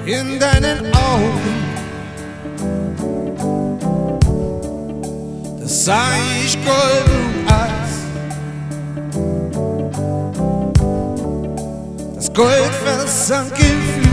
in deinen Augen. Da sah ich Gold und Eis. Das Gold versank im Fließ.